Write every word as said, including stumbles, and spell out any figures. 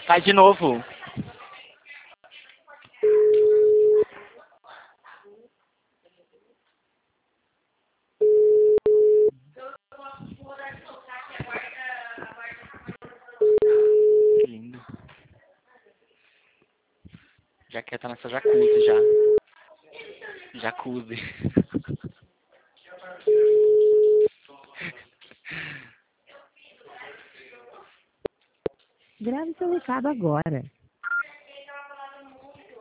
Faz de novo. Que lindo. Já quer estar nessa jacuzzi já. Jacuzzi. Grave seu recado agora.